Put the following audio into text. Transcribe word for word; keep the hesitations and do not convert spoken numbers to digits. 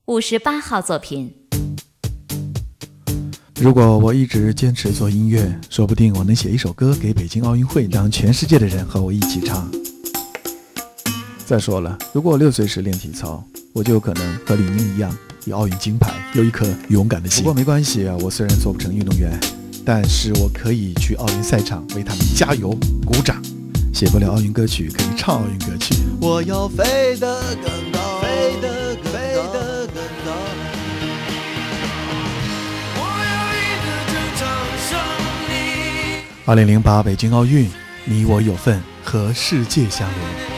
五十八号作品。 如果我一直坚持做音乐，说不定我能写一首歌给北京奥运会，让全世界的人和我一起唱。再说了，如果我六岁时练体操，我就有可能和李宁一样有奥运金牌，有一颗勇敢的心。不过没关系啊，我虽然做不成运动员，但是我可以去奥运赛场为他们加油鼓掌。写不了奥运歌曲，可以唱奥运歌曲。 我要飞得更高，飞得更高，飞得更高。我要一直就唱胜利。 二零零八北京奥运，你我有份和世界相连。